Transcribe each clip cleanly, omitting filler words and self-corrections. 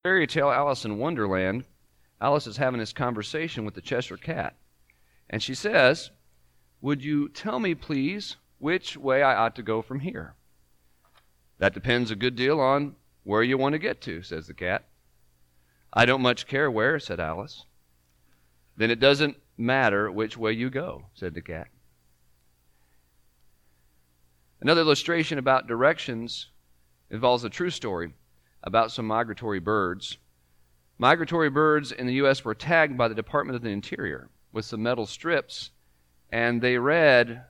Fairy tale Alice in Wonderland, Alice is having this conversation with the Cheshire Cat. And she says, "Would you tell me, please, which way I ought to go from here?" "That depends a good deal on where you want to get to," says the cat. "I don't much care where," said Alice. "Then it doesn't matter which way you go," said the cat. Another illustration about directions involves a true story about some migratory birds. Migratory birds in the U.S. were tagged by the Department of the Interior with some metal strips, and they read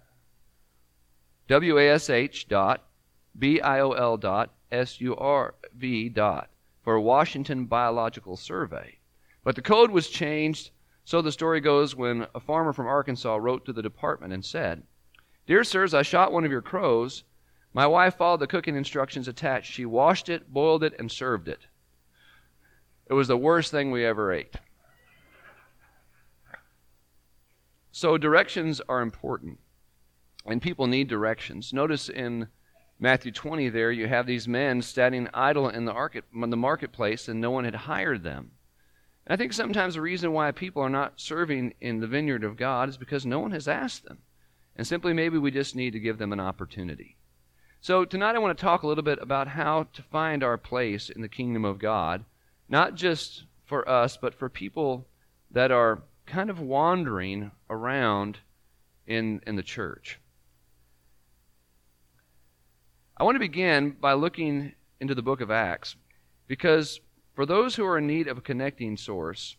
WASH.BIOL.SURV. for Washington Biological Survey. But the code was changed, so the story goes, when a farmer from Arkansas wrote to the department and said, "Dear sirs, I shot one of your crows. My wife followed the cooking instructions attached. She washed it, boiled it, and served it. It was the worst thing we ever ate." So directions are important, and people need directions. Notice in Matthew 20 there, you have these men standing idle in the marketplace, and no one had hired them. And I think sometimes the reason why people are not serving in the vineyard of God is because no one has asked them. And simply maybe we just need to give them an opportunity. So tonight I want to talk a little bit about how to find our place in the kingdom of God, not just for us, but for people that are kind of wandering around in the church. I want to begin by looking into the book of Acts, because for those who are in need of a connecting source,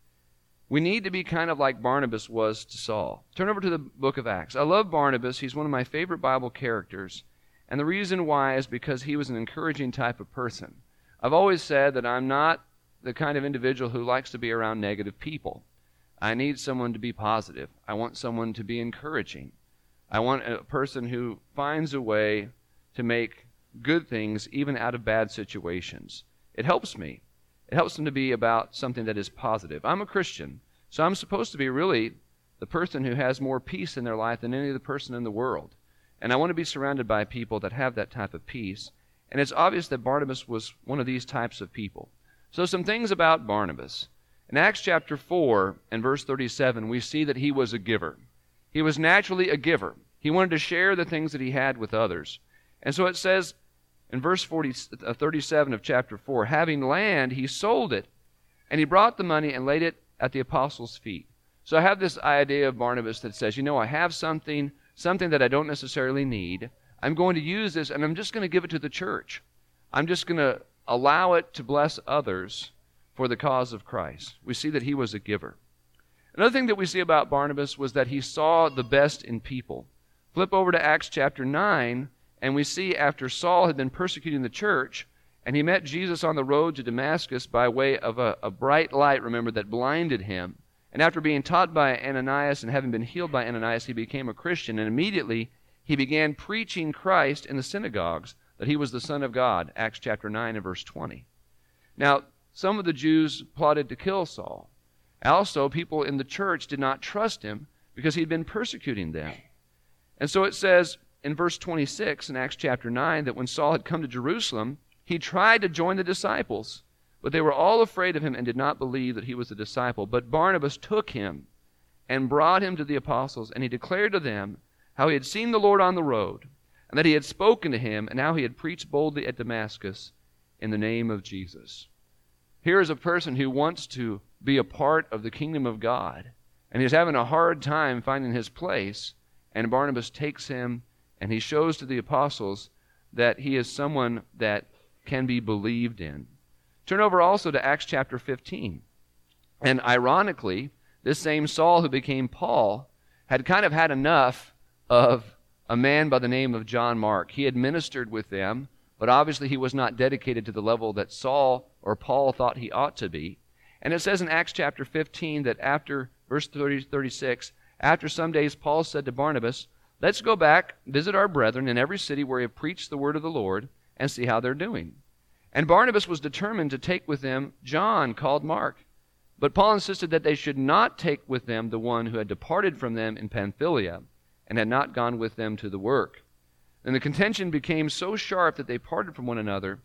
we need to be kind of like Barnabas was to Saul. Turn over to the book of Acts. I love Barnabas. He's one of my favorite Bible characters. And the reason why is because he was an encouraging type of person. I've always said that I'm not the kind of individual who likes to be around negative people. I need someone to be positive. I want someone to be encouraging. I want a person who finds a way to make good things even out of bad situations. It helps me. It helps them to be about something that is positive. I'm a Christian, so I'm supposed to be really the person who has more peace in their life than any other person in the world. And I want to be surrounded by people that have that type of peace. And it's obvious that Barnabas was one of these types of people. So some things about Barnabas. In Acts chapter 4 and verse 37, we see that he was a giver. He was naturally a giver. He wanted to share the things that he had with others. And so it says in verse 37 of chapter 4, having land, he sold it, and he brought the money and laid it at the apostles' feet. So I have this idea of Barnabas that says, I have something that I don't necessarily need. I'm going to use this, and I'm just going to give it to the church. I'm just going to allow it to bless others for the cause of Christ. We see that he was a giver. Another thing that we see about Barnabas was that he saw the best in people. Flip over to Acts chapter 9, and we see after Saul had been persecuting the church, and he met Jesus on the road to Damascus by way of a bright light, remember, that blinded him. And after being taught by Ananias and having been healed by Ananias, he became a Christian. And immediately he began preaching Christ in the synagogues, that he was the Son of God, Acts chapter 9 and verse 20. Now, some of the Jews plotted to kill Saul. Also, people in the church did not trust him because he'd been persecuting them. And so it says in verse 26 in Acts chapter 9 that when Saul had come to Jerusalem, he tried to join the disciples, but they were all afraid of him and did not believe that he was a disciple. But Barnabas took him and brought him to the apostles, and he declared to them how he had seen the Lord on the road, and that he had spoken to him, and how he had preached boldly at Damascus in the name of Jesus. Here is a person who wants to be a part of the kingdom of God, and he's having a hard time finding his place, and Barnabas takes him, and he shows to the apostles that he is someone that can be believed in. Turn over also to Acts chapter 15. And ironically, this same Saul who became Paul had kind of had enough of a man by the name of John Mark. He had ministered with them, but obviously he was not dedicated to the level that Saul or Paul thought he ought to be. And it says in Acts chapter 15 that after, verse 36, after some days Paul said to Barnabas, "Let's go back, visit our brethren in every city where we have preached the word of the Lord, and see how they're doing." And Barnabas was determined to take with them John, called Mark. But Paul insisted that they should not take with them the one who had departed from them in Pamphylia and had not gone with them to the work. And the contention became so sharp that they parted from one another,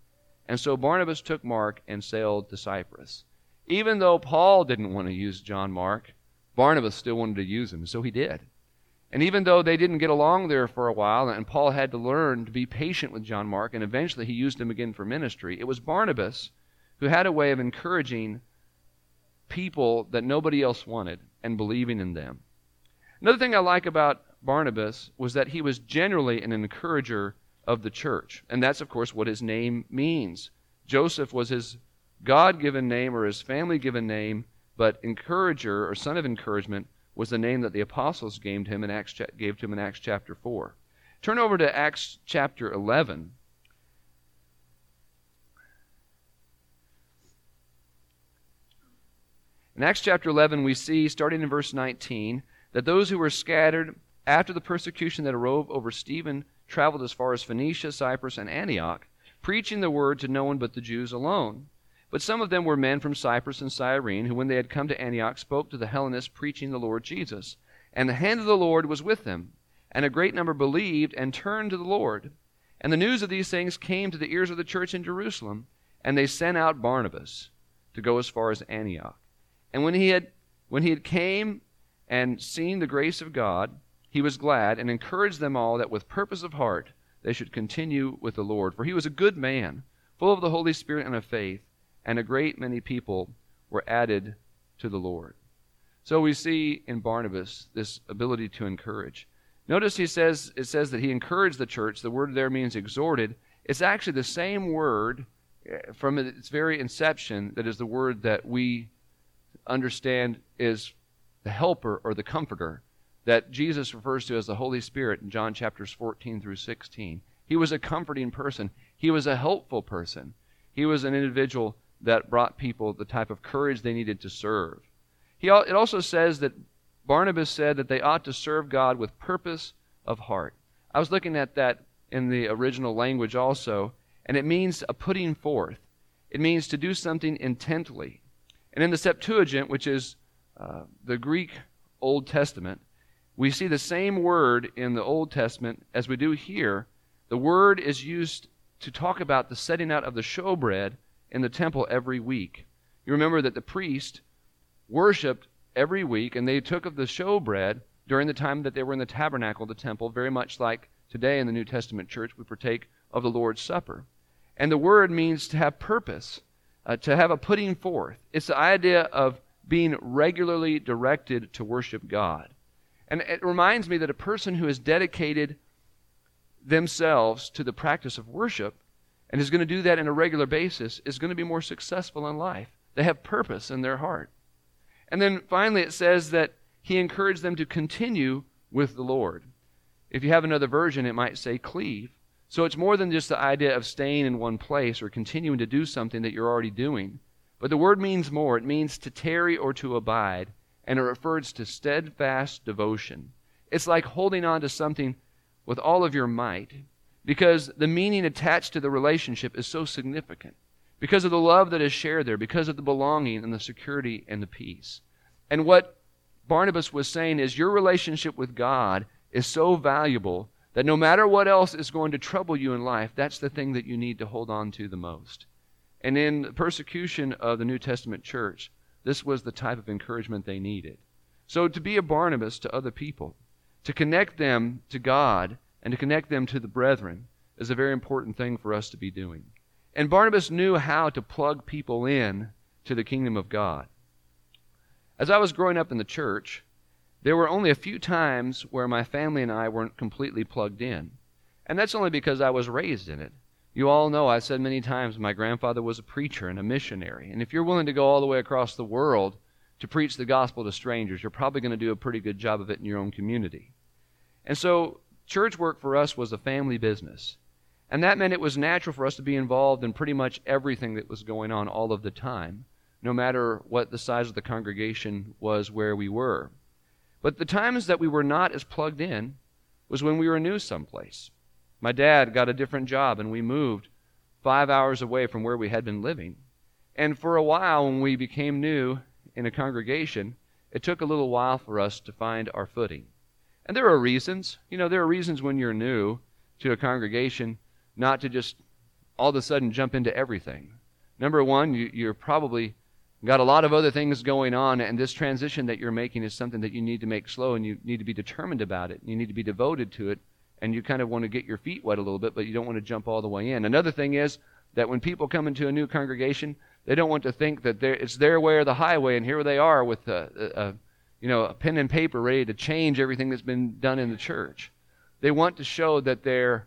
And so Barnabas took Mark and sailed to Cyprus. Even though Paul didn't want to use John Mark, Barnabas still wanted to use him, so he did. And even though they didn't get along there for a while, and Paul had to learn to be patient with John Mark, and eventually he used him again for ministry, it was Barnabas who had a way of encouraging people that nobody else wanted and believing in them. Another thing I like about Barnabas was that he was generally an encourager of the church. And that's, of course, what his name means. Joseph was his God-given name or his family-given name, but encourager or son of encouragement was the name that the apostles gave to him in Acts chapter 4. Turn over to Acts chapter 11. In Acts chapter 11, we see, starting in verse 19, that those who were scattered after the persecution that arose over Stephen traveled as far as Phoenicia, Cyprus, and Antioch, preaching the word to no one but the Jews alone. But some of them were men from Cyprus and Cyrene, who when they had come to Antioch spoke to the Hellenists, preaching the Lord Jesus. And the hand of the Lord was with them, and a great number believed and turned to the Lord. And the news of these things came to the ears of the church in Jerusalem, and they sent out Barnabas to go as far as Antioch. And when he had came and seen the grace of God, he was glad, and encouraged them all that with purpose of heart they should continue with the Lord. For he was a good man, full of the Holy Spirit and of faith, and a great many people were added to the Lord. So we see in Barnabas this ability to encourage. Notice it says that he encouraged the church. The word there means exhorted. It's actually the same word from its very inception that is the word that we understand is the helper or the comforter that Jesus refers to as the Holy Spirit in John chapters 14 through 16. He was a comforting person. He was a helpful person. He was an individual that brought people the type of courage they needed to serve. It also says that Barnabas said that they ought to serve God with purpose of heart. I was looking at that in the original language also, and it means a putting forth. It means to do something intently. And in the Septuagint, which is the Greek Old Testament, we see the same word in the Old Testament as we do here. The word is used to talk about the setting out of the showbread in the temple every week. You remember that the priest worshipped every week, and they took of the showbread during the time that they were in the tabernacle, the temple, very much like today in the New Testament church we partake of the Lord's Supper. And the word means to have purpose, to have a putting forth. It's the idea of being regularly directed to worship God. And it reminds me that a person who has dedicated themselves to the practice of worship and is going to do that on a regular basis is going to be more successful in life. They have purpose in their heart. And then finally it says that he encouraged them to continue with the Lord. If you have another version, it might say cleave. So it's more than just the idea of staying in one place or continuing to do something that you're already doing. But the word means more. It means to tarry or to abide, and it refers to steadfast devotion. It's like holding on to something with all of your might, because the meaning attached to the relationship is so significant, because of the love that is shared there, because of the belonging and the security and the peace. And what Barnabas was saying is your relationship with God is so valuable that no matter what else is going to trouble you in life, that's the thing that you need to hold on to the most. And in the persecution of the New Testament church, this was the type of encouragement they needed. So to be a Barnabas to other people, to connect them to God and to connect them to the brethren is a very important thing for us to be doing. And Barnabas knew how to plug people in to the kingdom of God. As I was growing up in the church, there were only a few times where my family and I weren't completely plugged in. And that's only because I was raised in it. You all know, I've said many times, my grandfather was a preacher and a missionary. And if you're willing to go all the way across the world to preach the gospel to strangers, you're probably going to do a pretty good job of it in your own community. And so church work for us was a family business. And that meant it was natural for us to be involved in pretty much everything that was going on all of the time, no matter what the size of the congregation was where we were. But the times that we were not as plugged in was when we were new someplace. My dad got a different job, and we moved 5 hours away from where we had been living. And for a while, when we became new in a congregation, it took a little while for us to find our footing. And there are reasons. There are reasons when you're new to a congregation not to just all of a sudden jump into everything. Number one, you're probably got a lot of other things going on, and this transition that you're making is something that you need to make slow, and you need to be determined about it. You need to be devoted to it, and you kind of want to get your feet wet a little bit, but you don't want to jump all the way in. Another thing is that when people come into a new congregation, they don't want to think that it's their way or the highway, and here they are with a pen and paper ready to change everything that's been done in the church. They want to show that they're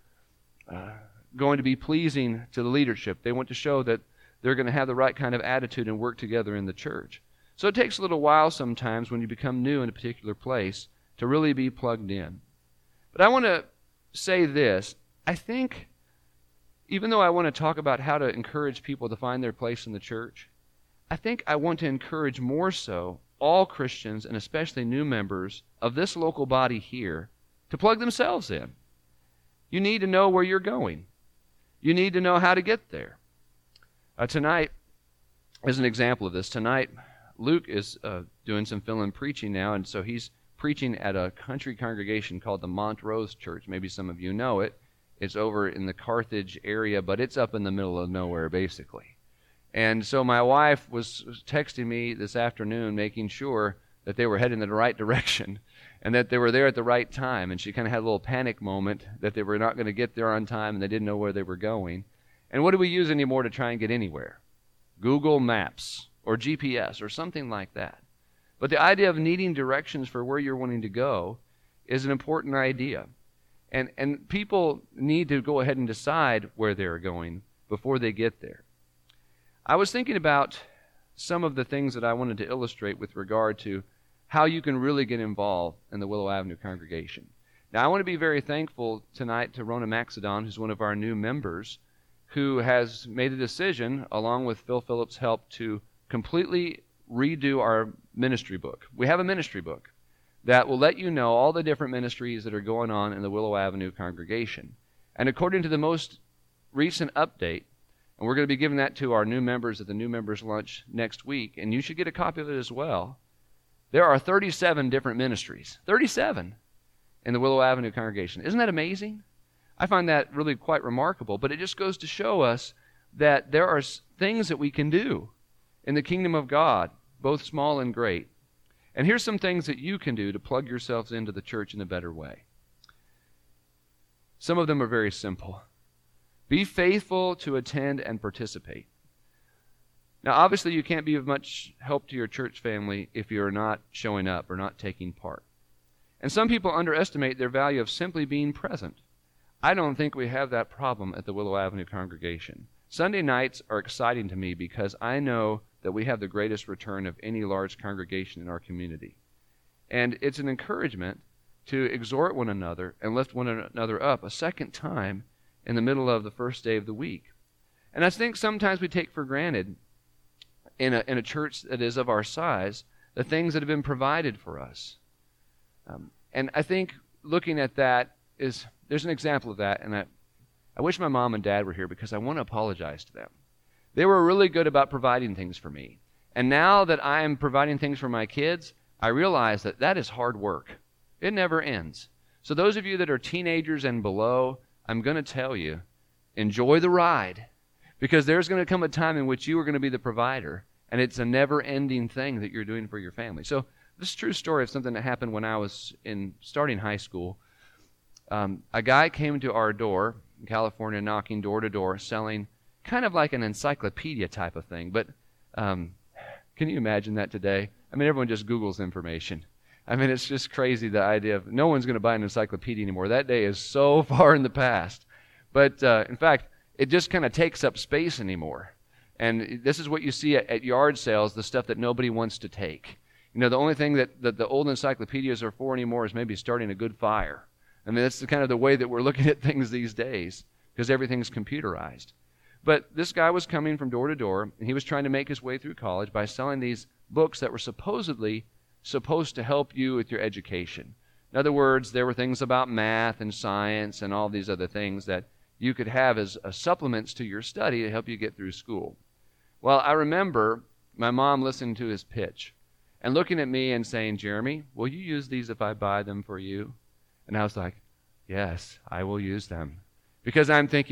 going to be pleasing to the leadership. They want to show that they're going to have the right kind of attitude and work together in the church. So it takes a little while sometimes when you become new in a particular place to really be plugged in. But I want to say this. I think, even though I want to talk about how to encourage people to find their place in the church, I think I want to encourage more so all Christians, and especially new members of this local body here, to plug themselves in. You need to know where you're going. You need to know how to get there. Tonight, as an example of this, tonight Luke is doing some fill-in preaching now, and so he's preaching at a country congregation called the Montrose Church. Maybe some of you know it. It's over in the Carthage area, but it's up in the middle of nowhere, basically. And so my wife was texting me this afternoon, making sure that they were heading in the right direction and that they were there at the right time. And she kind of had a little panic moment that they were not going to get there on time and they didn't know where they were going. And what do we use anymore to try and get anywhere? Google Maps or GPS or something like that. But the idea of needing directions for where you're wanting to go is an important idea. And people need to go ahead and decide where they're going before they get there. I was thinking about some of the things that I wanted to illustrate with regard to how you can really get involved in the Willow Avenue congregation. Now, I want to be very thankful tonight to Rona Maxedon, who's one of our new members, who has made a decision, along with Phil Phillips' help, to completely redo our ministry book. We have a ministry book that will let you know all the different ministries that are going on in the Willow Avenue congregation. And according to the most recent update, and we're going to be giving that to our new members at the new members lunch next week, and you should get a copy of it as well. There are 37 different ministries, 37 in the Willow Avenue congregation. Isn't that amazing? I find that really quite remarkable, but it just goes to show us that there are things that we can do in the kingdom of God, both small and great. And here's some things that you can do to plug yourselves into the church in a better way. Some of them are very simple. Be faithful to attend and participate. Now, obviously, you can't be of much help to your church family if you're not showing up or not taking part. And some people underestimate their value of simply being present. I don't think we have that problem at the Willow Avenue congregation. Sunday nights are exciting to me because I know that we have the greatest return of any large congregation in our community. And it's an encouragement to exhort one another and lift one another up a second time in the middle of the first day of the week. And I think sometimes we take for granted in a church that is of our size the things that have been provided for us. And I think looking at that there's an example of that, and I wish my mom and dad were here because I want to apologize to them. They were really good about providing things for me. And now that I am providing things for my kids, I realize that that is hard work. It never ends. So those of you that are teenagers and below, I'm going to tell you, enjoy the ride, because there's going to come a time in which you are going to be the provider, and it's a never-ending thing that you're doing for your family. So this is a true story of something that happened when I was starting high school. A guy came to our door in California, knocking door to door, selling kind of like an encyclopedia type of thing. But can you imagine that today? I mean, everyone just Googles information. I mean, it's just crazy, the idea of no one's going to buy an encyclopedia anymore. That day is so far in the past. But in fact, it just kind of takes up space anymore. And this is what you see at yard sales, the stuff that nobody wants to take. You know, the only thing that the old encyclopedias are for anymore is maybe starting a good fire. I mean, that's kind of the way that we're looking at things these days, because everything's computerized. But this guy was coming from door to door, and he was trying to make his way through college by selling these books that were supposedly supposed to help you with your education. In other words, there were things about math and science and all these other things that you could have as supplements to your study to help you get through school. Well, I remember my mom listening to his pitch and looking at me and saying, "Jeremy, will you use these if I buy them for you?" And I was like, "Yes, I will use them." Because I'm thinking,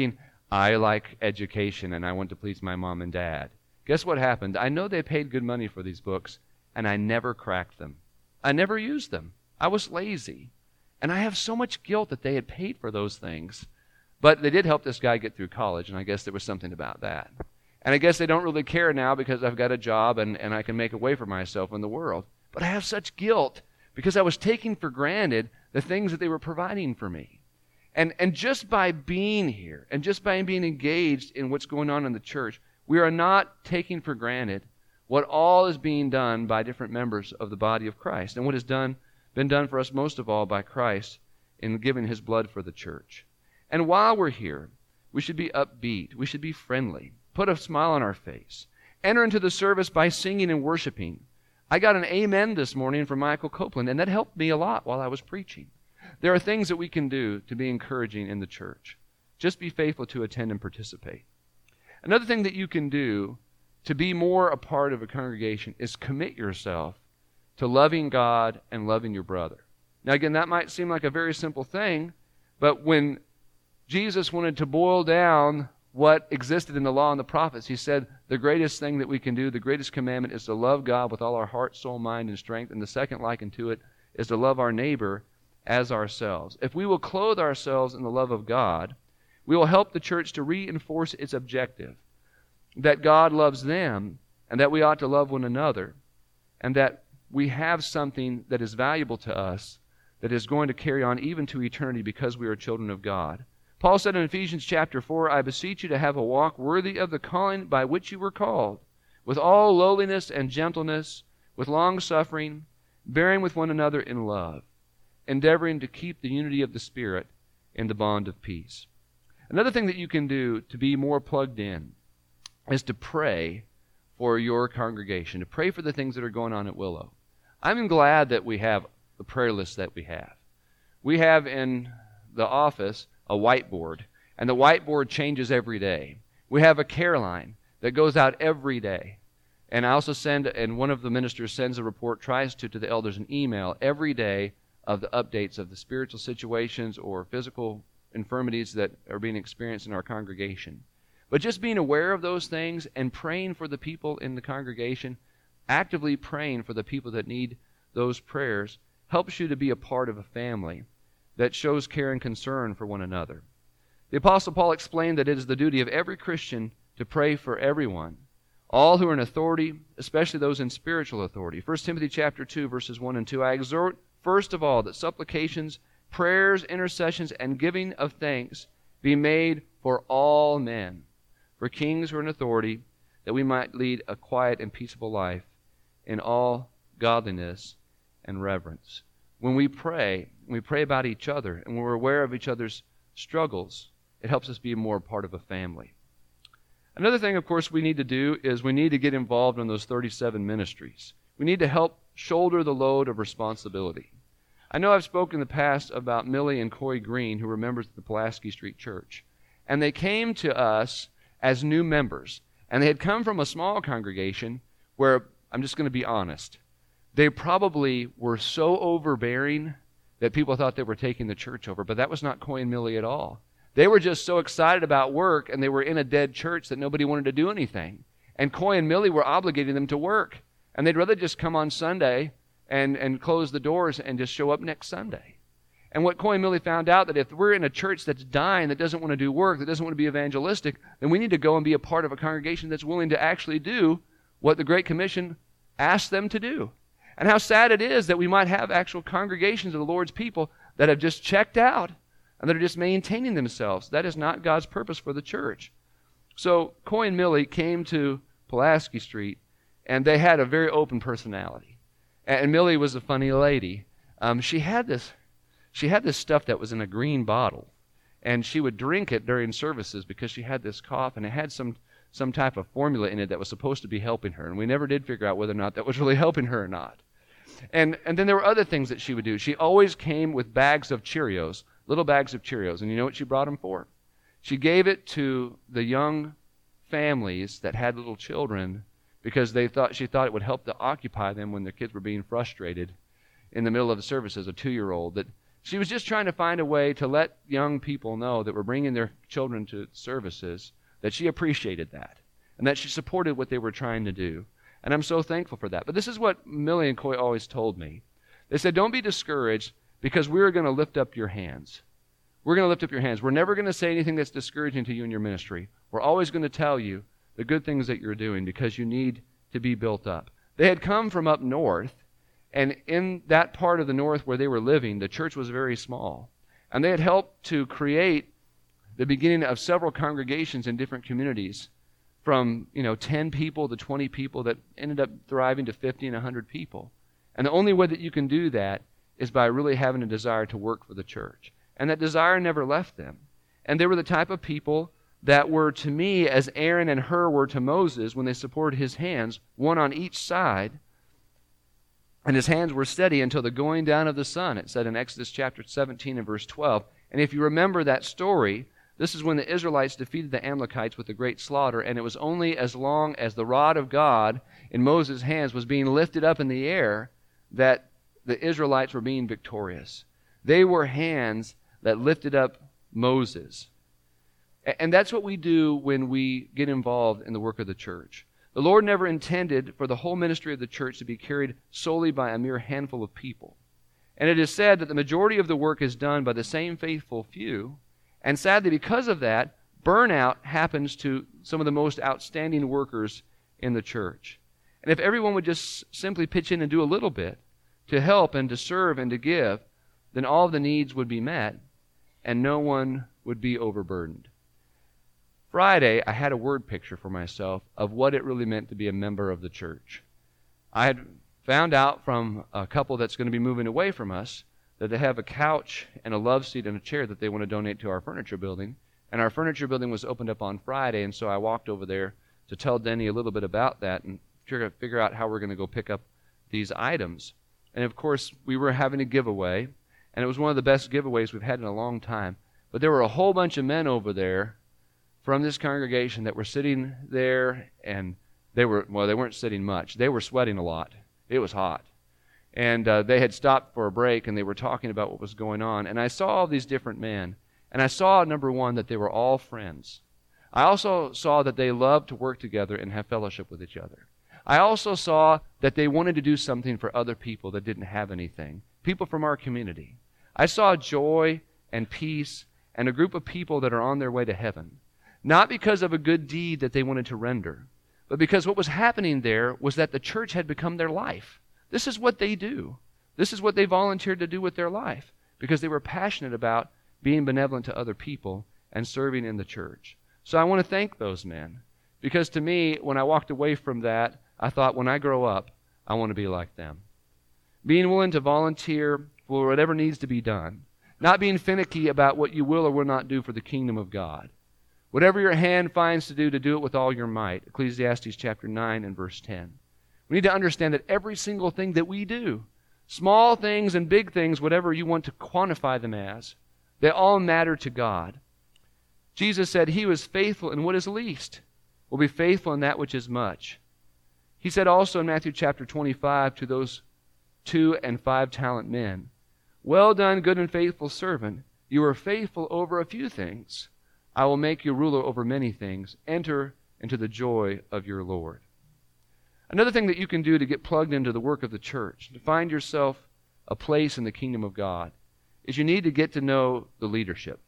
I like education and I want to please my mom and dad. Guess what happened? I know they paid good money for these books, and I never cracked them. I never used them. I was lazy. And I have so much guilt that they had paid for those things. But they did help this guy get through college, and I guess there was something about that. And I guess they don't really care now because I've got a job and I can make a way for myself in the world. But I have such guilt because I was taking for granted the things that they were providing for me. And just by being here and just by being engaged in what's going on in the church, we are not taking for granted what all is being done by different members of the body of Christ and what has been done for us most of all by Christ in giving his blood for the church. And while we're here, we should be upbeat. We should be friendly. Put a smile on our face. Enter into the service by singing and worshiping. I got an amen this morning from Michael Copeland, and that helped me a lot while I was preaching. There are things that we can do to be encouraging in the church. Just be faithful to attend and participate. Another thing that you can do to be more a part of a congregation is commit yourself to loving God and loving your brother. Now again, that might seem like a very simple thing, but when Jesus wanted to boil down what existed in the law and the prophets, he said the greatest thing that we can do, the greatest commandment is to love God with all our heart, soul, mind, and strength, and the second likened to it is to love our neighbor as ourselves. If we will clothe ourselves in the love of God, we will help the church to reinforce its objective, that God loves them and that we ought to love one another, and that we have something that is valuable to us that is going to carry on even to eternity because we are children of God. Paul said in Ephesians chapter 4, I beseech you to have a walk worthy of the calling by which you were called, with all lowliness and gentleness, with long-suffering, bearing with one another in love, endeavoring to keep the unity of the Spirit in the bond of peace. Another thing that you can do to be more plugged in is to pray for your congregation, to pray for the things that are going on at Willow. I'm glad that we have the prayer list that we have. We have in the office a whiteboard, and the whiteboard changes every day. We have a care line that goes out every day. And I also send, and one of the ministers sends a report, tries to the elders an email every day of the updates of the spiritual situations or physical infirmities that are being experienced in our congregation. But just being aware of those things and praying for the people in the congregation, actively praying for the people that need those prayers, helps you to be a part of a family that shows care and concern for one another. The Apostle Paul explained that it is the duty of every Christian to pray for everyone, all who are in authority, especially those in spiritual authority. 1 Timothy chapter 2, verses 1 and 2, I exhort first of all that supplications, prayers, intercessions, and giving of thanks be made for all men, for kings who are in authority, that we might lead a quiet and peaceable life in all godliness and reverence. When we pray about each other, and when we're aware of each other's struggles, it helps us be more part of a family. Another thing, of course, we need to do is we need to get involved in those 37 ministries. We need to help shoulder the load of responsibility. I know I've spoken in the past about Millie and Coy Green, who were members of the Pulaski Street Church. And they came to us as new members. And they had come from a small congregation where, I'm just going to be honest, they probably were so overbearing that people thought they were taking the church over. But that was not Coy and Millie at all. They were just so excited about work, and they were in a dead church that nobody wanted to do anything. And Coy and Millie were obligating them to work. And they'd rather just come on Sunday and close the doors and just show up next Sunday. And what Coy and Millie found out, that if we're in a church that's dying, that doesn't want to do work, that doesn't want to be evangelistic, then we need to go and be a part of a congregation that's willing to actually do what the Great Commission asked them to do. And how sad it is that we might have actual congregations of the Lord's people that have just checked out and that are just maintaining themselves. That is not God's purpose for the church. So Coy and Millie came to Pulaski Street, and they had a very open personality. And Millie was a funny lady. She had this stuff that was in a green bottle, and she would drink it during services because she had this cough, and it had some type of formula in it that was supposed to be helping her. And we never did figure out whether or not that was really helping her or not. And then there were other things that she would do. She always came with bags of Cheerios, little bags of Cheerios. And you know what she brought them for? She gave it to the young families that had little children because she thought it would help to occupy them when their kids were being frustrated in the middle of the service as a 2-year-old, that She was just trying to find a way to let young people know that were bringing their children to services that she appreciated that and that she supported what they were trying to do. And I'm so thankful for that. But this is what Millie and Coy always told me. They said, don't be discouraged because we're going to lift up your hands. We're going to lift up your hands. We're never going to say anything that's discouraging to you in your ministry. We're always going to tell you the good things that you're doing because you need to be built up. They had come from up north, and in that part of the north where they were living, the church was very small. And they had helped to create the beginning of several congregations in different communities from 10 people to 20 people that ended up thriving to 50 and 100 people. And the only way that you can do that is by really having a desire to work for the church. And that desire never left them. And they were the type of people that were to me as Aaron and Hur were to Moses when they supported his hands, one on each side, and his hands were steady until the going down of the sun, it said in Exodus chapter 17 and verse 12. And if you remember that story, this is when the Israelites defeated the Amalekites with a great slaughter, and it was only as long as the rod of God in Moses' hands was being lifted up in the air that the Israelites were being victorious. They were hands that lifted up Moses. And that's what we do when we get involved in the work of the church. The Lord never intended for the whole ministry of the church to be carried solely by a mere handful of people. And it is said that the majority of the work is done by the same faithful few. And sadly, because of that, burnout happens to some of the most outstanding workers in the church. And if everyone would just simply pitch in and do a little bit to help and to serve and to give, then all of the needs would be met and no one would be overburdened. Friday, I had a word picture for myself of what it really meant to be a member of the church. I had found out from a couple that's going to be moving away from us that they have a couch and a love seat and a chair that they want to donate to our furniture building. And our furniture building was opened up on Friday, and so I walked over there to tell Denny a little bit about that and figure out how we're going to go pick up these items. And of course, we were having a giveaway, and it was one of the best giveaways we've had in a long time. But there were a whole bunch of men over there from this congregation that were sitting there, and they weren't sitting much. They were sweating a lot. It was hot. And they had stopped for a break, and they were talking about what was going on. And I saw all these different men. And I saw, number one, that they were all friends. I also saw that they loved to work together and have fellowship with each other. I also saw that they wanted to do something for other people that didn't have anything, people from our community. I saw joy and peace and a group of people that are on their way to heaven, not because of a good deed that they wanted to render, but because what was happening there was that the church had become their life. This is what they do. This is what they volunteered to do with their life because they were passionate about being benevolent to other people and serving in the church. So I want to thank those men because to me, when I walked away from that, I thought when I grow up, I want to be like them. Being willing to volunteer for whatever needs to be done. Not being finicky about what you will or will not do for the kingdom of God. Whatever your hand finds to do it with all your might. Ecclesiastes chapter 9 and verse 10. We need to understand that every single thing that we do, small things and big things, whatever you want to quantify them as, they all matter to God. Jesus said he who is faithful in what is least will be faithful in that which is much. He said also in Matthew chapter 25 to those 2 and 5 talent men, well done, good and faithful servant. You are faithful over a few things. I will make you ruler over many things. Enter into the joy of your Lord. Another thing that you can do to get plugged into the work of the church, to find yourself a place in the kingdom of God, is you need to get to know the leadership.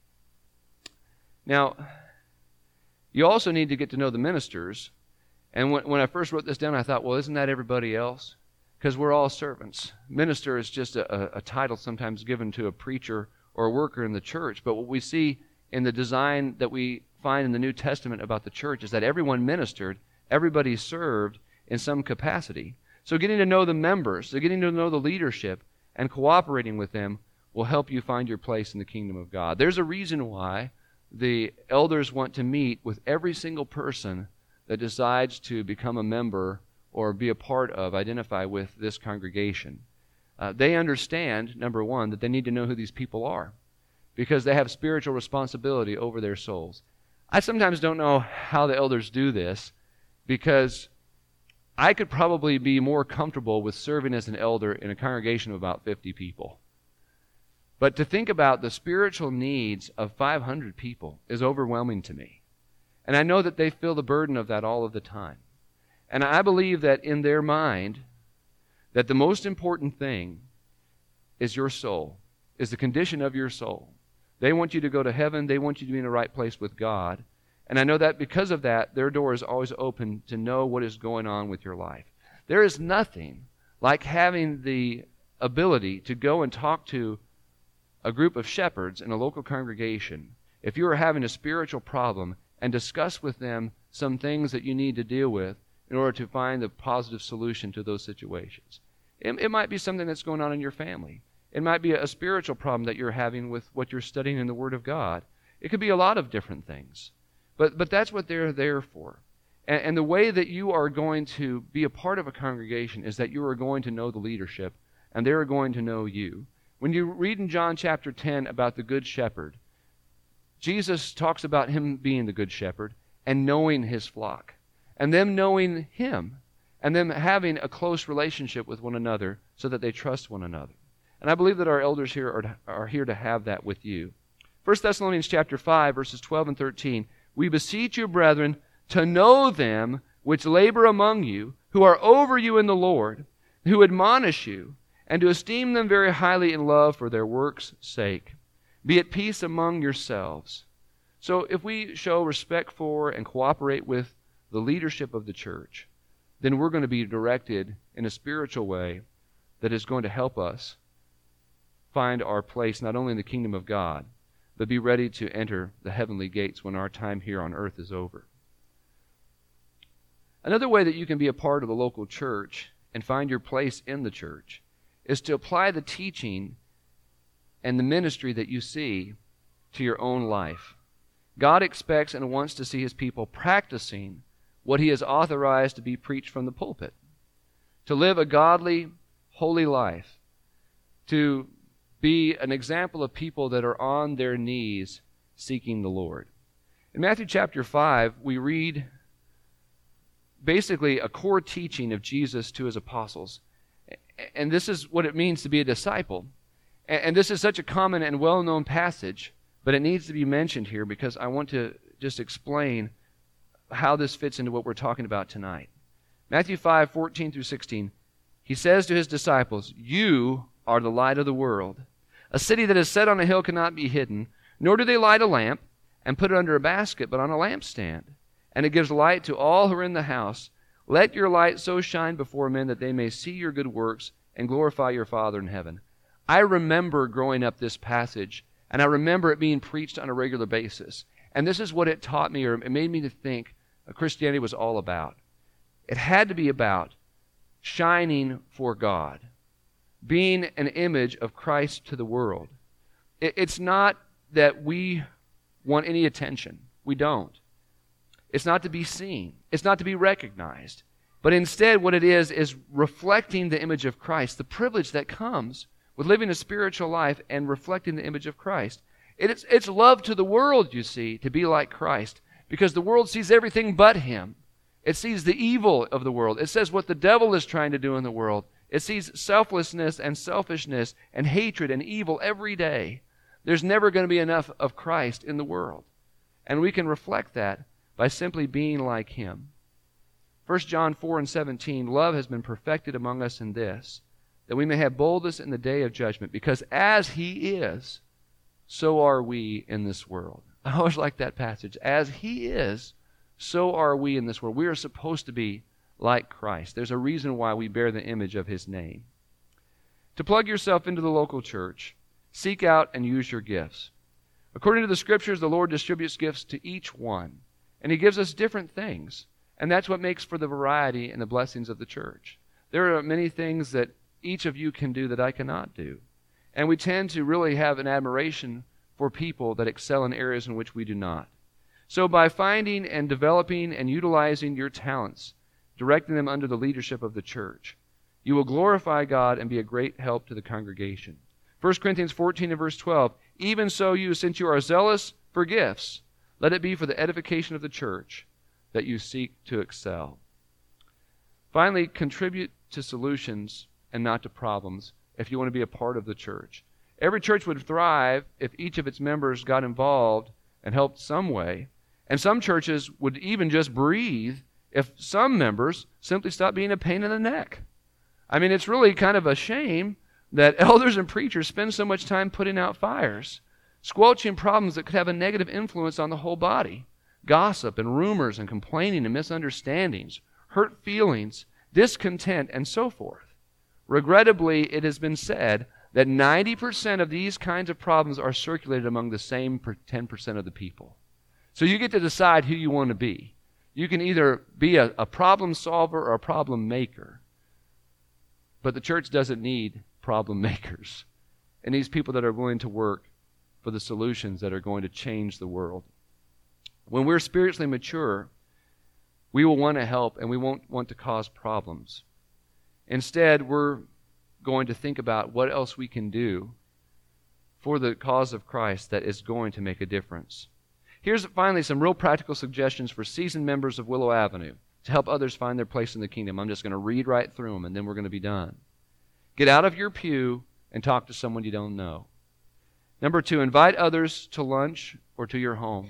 Now, you also need to get to know the ministers. And when I first wrote this down, I thought, well, isn't that everybody else? Because we're all servants. Minister is just a title sometimes given to a preacher or a worker in the church. But what we see in the design that we find in the New Testament about the church is that everyone ministered, everybody served in some capacity. So getting to know the members, so getting to know the leadership and cooperating with them will help you find your place in the kingdom of God. There's a reason why the elders want to meet with every single person that decides to become a member or be a part of, identify with this congregation. They understand, number one, that they need to know who these people are because they have spiritual responsibility over their souls. I sometimes don't know how the elders do this because I could probably be more comfortable with serving as an elder in a congregation of about 50 people. But to think about the spiritual needs of 500 people is overwhelming to me. And I know that they feel the burden of that all of the time. And I believe that in their mind, that the most important thing is your soul, is the condition of your soul. They want you to go to heaven. They want you to be in the right place with God. And I know that because of that, their door is always open to know what is going on with your life. There is nothing like having the ability to go and talk to a group of shepherds in a local congregation if you are having a spiritual problem and discuss with them some things that you need to deal with in order to find a positive solution to those situations. It might be something that's going on in your family. It might be a spiritual problem that you're having with what you're studying in the Word of God. It could be a lot of different things. But that's what they're there for. And the way that you are going to be a part of a congregation is that you are going to know the leadership, and they are going to know you. When you read in John chapter 10 about the Good Shepherd, Jesus talks about him being the Good Shepherd and knowing his flock, and them knowing him, and them having a close relationship with one another so that they trust one another. And I believe that our elders here are here to have that with you. 1 Thessalonians chapter 5, verses 12 and 13, we beseech you, brethren, to know them which labor among you, who are over you in the Lord, who admonish you, and to esteem them very highly in love for their works' sake. Be at peace among yourselves. So if we show respect for and cooperate with the leadership of the church, then we're going to be directed in a spiritual way that is going to help us find our place not only in the kingdom of God, but be ready to enter the heavenly gates when our time here on earth is over. Another way that you can be a part of the local church and find your place in the church is to apply the teaching and the ministry that you see to your own life. God expects and wants to see his people practicing what he has authorized to be preached from the pulpit, to live a godly, holy life, to be an example of people that are on their knees seeking the Lord. In Matthew chapter 5, we read basically a core teaching of Jesus to his apostles. And this is what it means to be a disciple. And this is such a common and well-known passage, but it needs to be mentioned here because I want to just explain how this fits into what we're talking about tonight. Matthew 5, 14 through 16, he says to his disciples, "You are the light of the world. A city that is set on a hill cannot be hidden, nor do they light a lamp and put it under a basket, but on a lampstand. And it gives light to all who are in the house. Let your light so shine before men that they may see your good works and glorify your Father in heaven." I remember growing up this passage, and I remember it being preached on a regular basis. And this is what it taught me, or it made me to think Christianity was all about. It had to be about shining for God, being an image of Christ to the world. It's not that we want any attention. We don't. It's not to be seen. It's not to be recognized. But instead, what it is reflecting the image of Christ, the privilege that comes with living a spiritual life and reflecting the image of Christ. It's love to the world, you see, to be like Christ, because the world sees everything but him. It sees the evil of the world. It says what the devil is trying to do in the world. It sees selflessness and selfishness and hatred and evil every day. There's never going to be enough of Christ in the world. And we can reflect that by simply being like him. 1 John 4 and 17, love has been perfected among us in this, that we may have boldness in the day of judgment, because as he is, so are we in this world. I always like that passage. As he is, so are we in this world. We are supposed to be like Christ. There's a reason why we bear the image of his name. To plug yourself into the local church, seek out and use your gifts. According to the Scriptures, the Lord distributes gifts to each one, and he gives us different things, and that's what makes for the variety and the blessings of the church. There are many things that each of you can do that I cannot do, and we tend to really have an admiration for people that excel in areas in which we do not. So by finding and developing and utilizing your talents, directing them under the leadership of the church, you will glorify God and be a great help to the congregation. 1 Corinthians 14 and verse 12, even so you, since you are zealous for gifts, let it be for the edification of the church that you seek to excel. Finally, contribute to solutions and not to problems if you want to be a part of the church. Every church would thrive if each of its members got involved and helped some way. And some churches would even just breathe if some members simply stopped being a pain in the neck. I mean, it's really kind of a shame that elders and preachers spend so much time putting out fires, squelching problems that could have a negative influence on the whole body. Gossip and rumors and complaining and misunderstandings, hurt feelings, discontent, and so forth. Regrettably, it has been said that 90% of these kinds of problems are circulated among the same 10% of the people. So you get to decide who you want to be. You can either be a problem solver or a problem maker. But the church doesn't need problem makers. It needs people that are willing to work for the solutions that are going to change the world. When we're spiritually mature, we will want to help and we won't want to cause problems. Instead, we're going to think about what else we can do for the cause of Christ that is going to make a difference. Here's finally some real practical suggestions for seasoned members of Willow Avenue to help others find their place in the kingdom. I'm just going to read right through them and then we're going to be done. Get out of your pew and talk to someone you don't know. Number 2, invite others to lunch or to your home.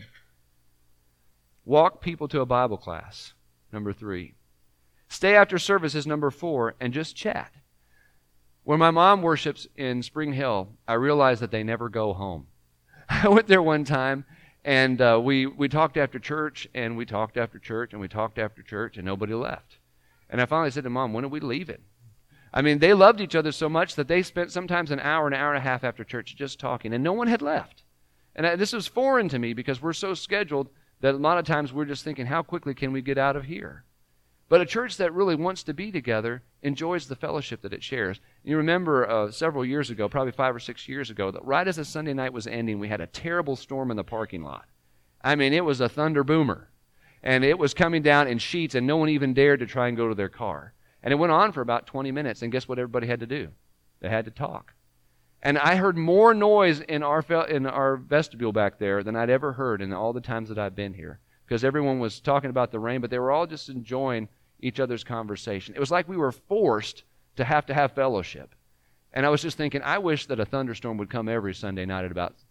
Walk people to a Bible class. Number 3. Stay after service is number 4 and just chat. When my mom worships in Spring Hill, I realized that they never go home. I went there one time and we talked after church and we talked after church and we talked after church and nobody left. And I finally said to Mom, when are we leaving? I mean, they loved each other so much that they spent sometimes an hour and a half after church just talking and no one had left. And this was foreign to me because we're so scheduled that a lot of times we're just thinking, how quickly can we get out of here? But a church that really wants to be together enjoys the fellowship that it shares. You remember several years ago, probably 5 or 6 years ago, that right as the Sunday night was ending, we had a terrible storm in the parking lot. I mean, it was a thunder boomer. And it was coming down in sheets, and no one even dared to try and go to their car. And it went on for about 20 minutes, and guess what everybody had to do? They had to talk. And I heard more noise in our vestibule back there than I'd ever heard in all the times that I've been here. Because everyone was talking about the rain, but they were all just enjoying each other's conversation. It was like we were forced to have fellowship. And I was just thinking, I wish that a thunderstorm would come every Sunday night at about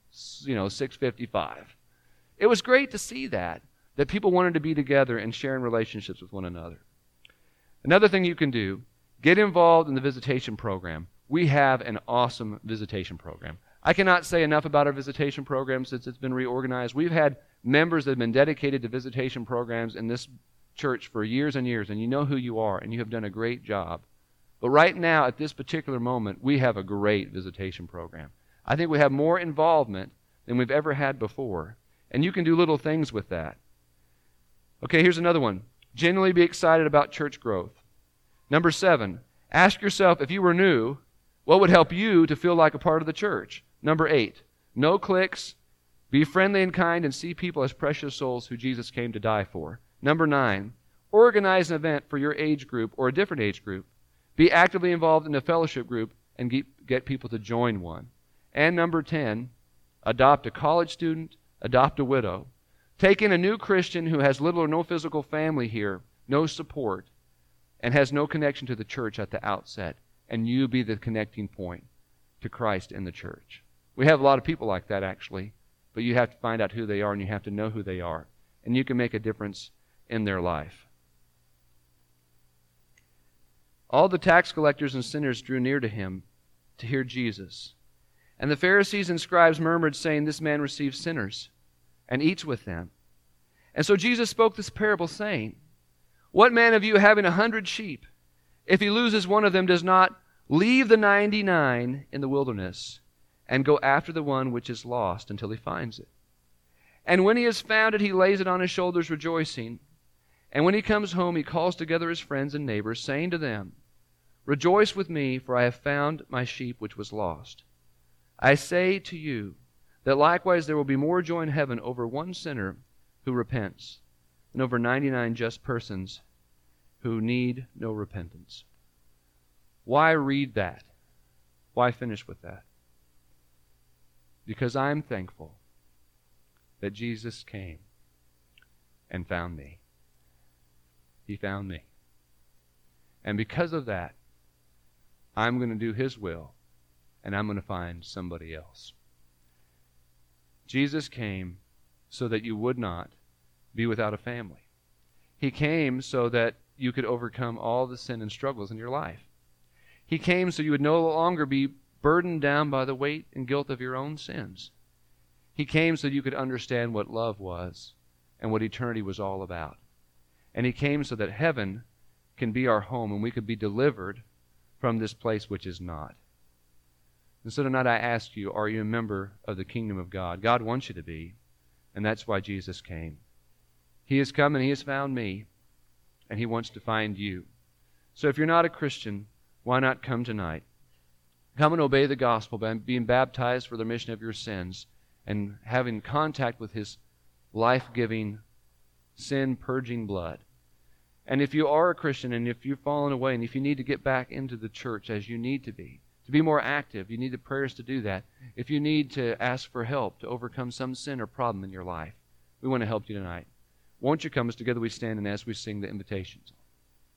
6:55. It was great to see that people wanted to be together and sharing relationships with one another. Another thing you can do, get involved in the visitation program. We have an awesome visitation program. I cannot say enough about our visitation program since it's been reorganized. We've had members that have been dedicated to visitation programs in this church for years and years, and you know who you are, and you have done a great job. But right now, at this particular moment, we have a great visitation program. I think we have more involvement than we've ever had before, and you can do little things with that. Okay, here's another one. Genuinely be excited about church growth. Number 7, ask yourself, if you were new, what would help you to feel like a part of the church? Number 8, no cliques, be friendly and kind, and see people as precious souls who Jesus came to die for. Number 9, organize an event for your age group or a different age group. Be actively involved in a fellowship group and get people to join one. And number 10, adopt a college student, adopt a widow. Take in a new Christian who has little or no physical family here, no support, and has no connection to the church at the outset, and you be the connecting point to Christ in the church. We have a lot of people like that, actually, but you have to find out who they are, and you have to know who they are, and you can make a difference in their life. All the tax collectors and sinners drew near to him to hear Jesus. And the Pharisees and scribes murmured, saying, this man receives sinners and eats with them. And so Jesus spoke this parable, saying, what man of you, having 100 sheep, if he loses one of them, does not leave the 99 in the wilderness and go after the one which is lost until he finds it? And when he has found it, he lays it on his shoulders, rejoicing. And when he comes home, he calls together his friends and neighbors, saying to them, rejoice with me, for I have found my sheep which was lost. I say to you that likewise there will be more joy in heaven over one sinner who repents than over 99 just persons who need no repentance. Why read that? Why finish with that? Because I'm thankful that Jesus came and found me. He found me. And because of that, I'm going to do His will and I'm going to find somebody else. Jesus came so that you would not be without a family. He came so that you could overcome all the sin and struggles in your life. He came so you would no longer be burdened down by the weight and guilt of your own sins. He came so you could understand what love was and what eternity was all about. And He came so that heaven can be our home and we could be delivered from this place which is not. And so tonight I ask you, are you a member of the kingdom of God? God wants you to be, and that's why Jesus came. He has come and He has found me, and He wants to find you. So if you're not a Christian, why not come tonight? Come and obey the gospel by being baptized for the remission of your sins and having contact with His life-giving, sin-purging blood. And if you are a Christian and if you've fallen away and if you need to get back into the church as you need to be more active, you need the prayers to do that. If you need to ask for help to overcome some sin or problem in your life, we want to help you tonight. Won't you come as together we stand and as we sing the invitation song?